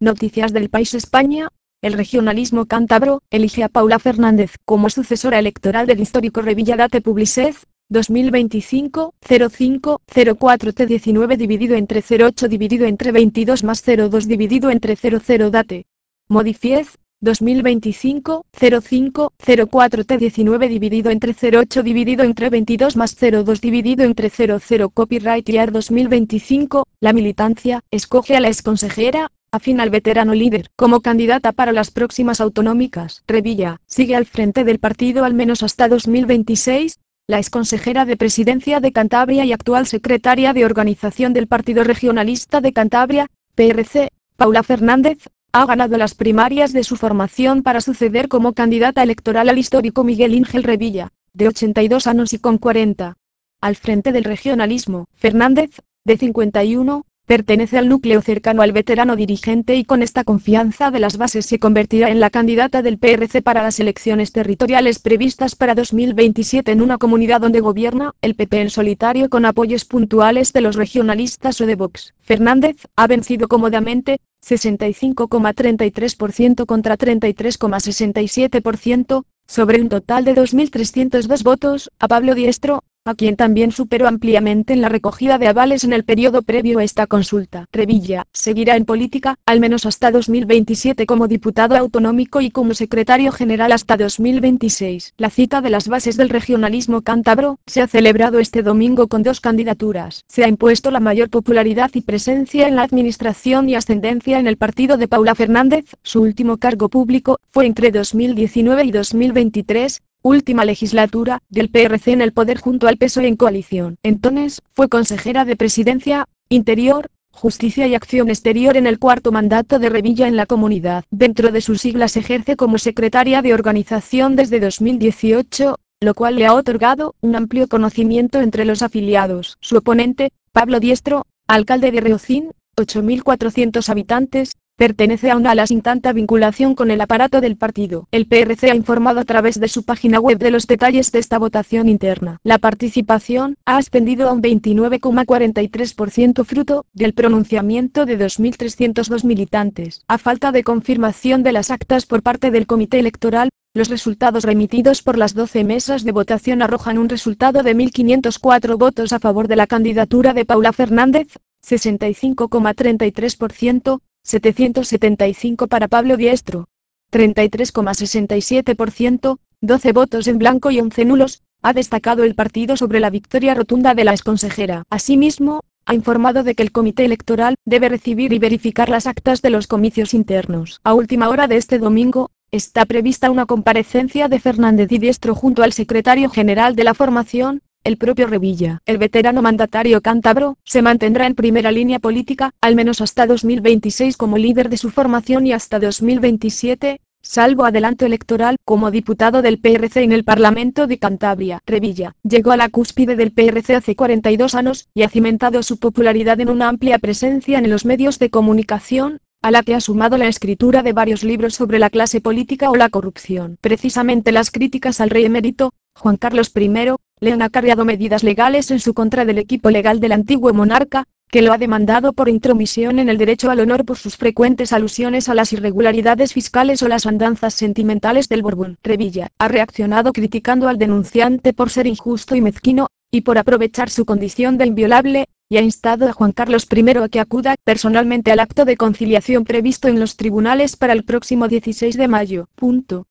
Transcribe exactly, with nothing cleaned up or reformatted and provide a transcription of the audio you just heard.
Noticias del País España. El regionalismo cántabro elige a Paula Fernández como sucesora electoral del histórico Revilla. Date Publicez, dos mil veinticinco, cero cinco, cero cuatro T diecinueve dividido entre cero ocho dividido entre veintidós más cero dos dividido entre cero cero. Date Modifiez, dos mil veinticinco, cero cinco, cero cuatro T diecinueve dividido entre cero ocho dividido entre veintidós más cero dos dividido entre cero cero. Copyright Year dos mil veinticinco. La militancia escoge a la exconsejera afín al veterano líder como candidata para las próximas autonómicas. Revilla sigue al frente del partido al menos hasta dos mil veintiséis. La exconsejera de Presidencia de Cantabria y actual secretaria de Organización del Partido Regionalista de Cantabria, P R C, Paula Fernández, ha ganado las primarias de su formación para suceder como candidata electoral al histórico Miguel Ángel Revilla, de ochenta y dos años y con cuarenta. Al frente del regionalismo, Fernández, de cincuenta y uno, pertenece al núcleo cercano al veterano dirigente y con esta confianza de las bases se convertirá en la candidata del P R C para las elecciones territoriales previstas para dos mil veintisiete en una comunidad donde gobierna el P P en solitario con apoyos puntuales de los regionalistas o de Vox. Fernández ha vencido cómodamente, sesenta y cinco coma treinta y tres por ciento contra treinta y tres coma sesenta y siete por ciento, sobre un total de dos mil trescientos dos votos, a Pablo Diestro, a quien también superó ampliamente en la recogida de avales en el periodo previo a esta consulta. Revilla seguirá en política, al menos hasta dos mil veintisiete como diputado autonómico y como secretario general hasta dos mil veintiséis. La cita de las bases del regionalismo cántabro se ha celebrado este domingo con dos candidaturas. Se ha impuesto la mayor popularidad y presencia en la administración y ascendencia en el partido de Paula Fernández. Su último cargo público fue entre dos mil diecinueve y dos mil veintitrés. Última legislatura del P R C en el poder junto al P S O E en coalición. Entonces, fue consejera de Presidencia, Interior, Justicia y Acción Exterior en el cuarto mandato de Revilla en la comunidad. Dentro de sus siglas ejerce como secretaria de organización desde dos mil dieciocho, lo cual le ha otorgado un amplio conocimiento entre los afiliados. Su oponente, Pablo Diestro, alcalde de Reocín, ocho mil cuatrocientos habitantes, pertenece a una ala sin tanta vinculación con el aparato del partido. El P R C ha informado a través de su página web de los detalles de esta votación interna. La participación ha ascendido a un veintinueve coma cuarenta y tres por ciento fruto del pronunciamiento de dos mil trescientos dos militantes. A falta de confirmación de las actas por parte del Comité Electoral, los resultados remitidos por las doce mesas de votación arrojan un resultado de mil quinientos cuatro votos a favor de la candidatura de Paula Fernández, sesenta y cinco coma treinta y tres por ciento, setecientos setenta y cinco para Pablo Diestro, treinta y tres coma sesenta y siete por ciento, doce votos en blanco y once nulos. Ha destacado el partido sobre la victoria rotunda de la exconsejera. Asimismo, ha informado de que el Comité Electoral debe recibir y verificar las actas de los comicios internos. A última hora de este domingo, está prevista una comparecencia de Fernández y Diestro junto al secretario general de la formación, el propio Revilla. El veterano mandatario cántabro se mantendrá en primera línea política, al menos hasta dos mil veintiséis como líder de su formación y hasta dos mil veintisiete, salvo adelanto electoral, como diputado del P R C en el Parlamento de Cantabria. Revilla llegó a la cúspide del P R C hace cuarenta y dos años y ha cimentado su popularidad en una amplia presencia en los medios de comunicación, a la que ha sumado la escritura de varios libros sobre la clase política o la corrupción. Precisamente las críticas al rey emérito, Juan Carlos primero, le han acarreado medidas legales en su contra del equipo legal del antiguo monarca, que lo ha demandado por intromisión en el derecho al honor por sus frecuentes alusiones a las irregularidades fiscales o las andanzas sentimentales del Borbón. Revilla ha reaccionado criticando al denunciante por ser injusto y mezquino, y por aprovechar su condición de inviolable, y ha instado a Juan Carlos primero a que acuda personalmente al acto de conciliación previsto en los tribunales para el próximo dieciséis de mayo. Punto.